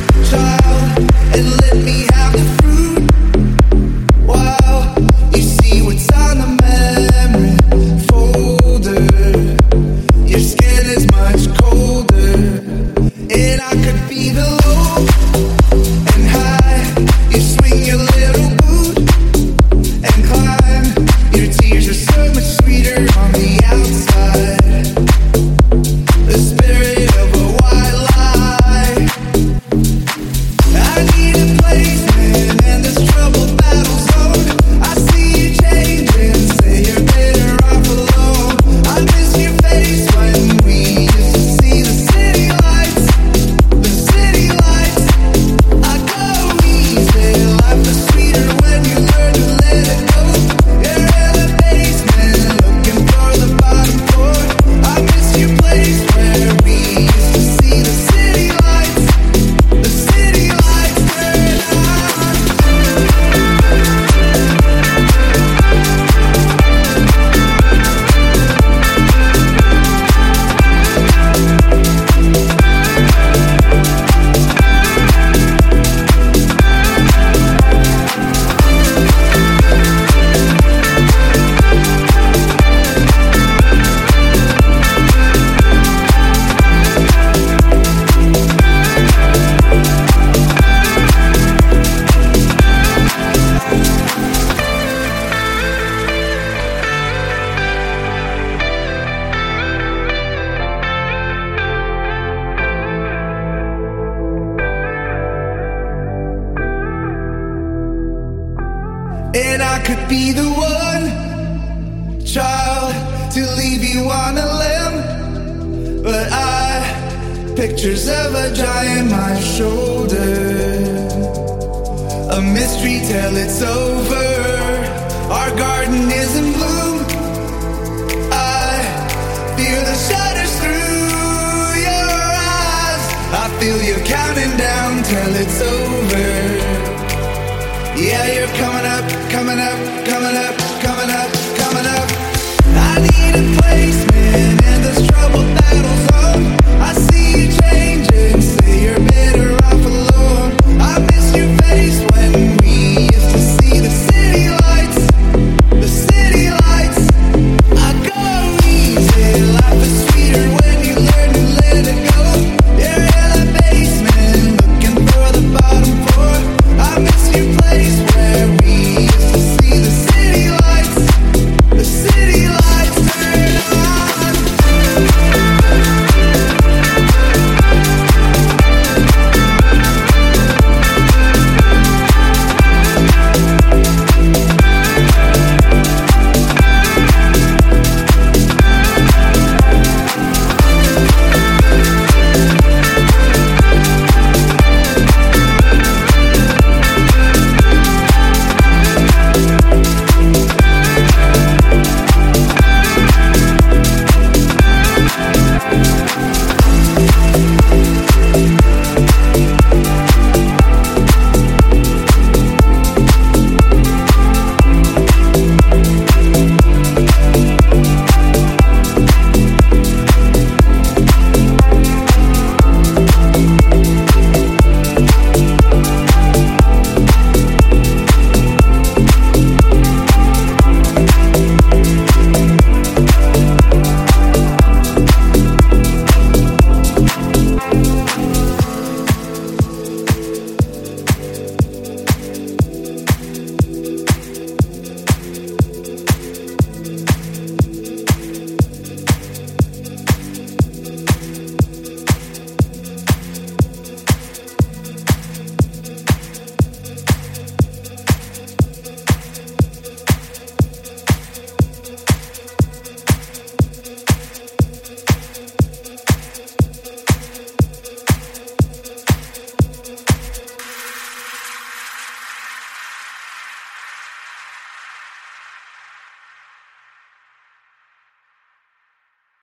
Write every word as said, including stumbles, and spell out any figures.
child, and let me have the fruit. Wow, you see what's on the memory folder. Your skin is much colder, and I could be the low and high. You swing your little boot and climb. Your tears are so much sweeter on the outside. The spirit of a white lie. I need a placement in this troubled battle zone. I see you changing, say you're better off alone. I miss your face when we used to see the city lights, the city lights. I go easy, life is sweeter when you learn to let it go. You're in the basement, looking for the bottom floor. I miss your place where we used to see the city lights, the city lights turn on. And I could be the one child to leave you on a limb, but I pictures of a giant my shoulder. A mystery till it's over. Our garden is in bloom. I feel the shutters through your eyes. I feel you counting down till it's over. Yeah, you're coming up, coming up, coming up, coming up, coming up. I need a place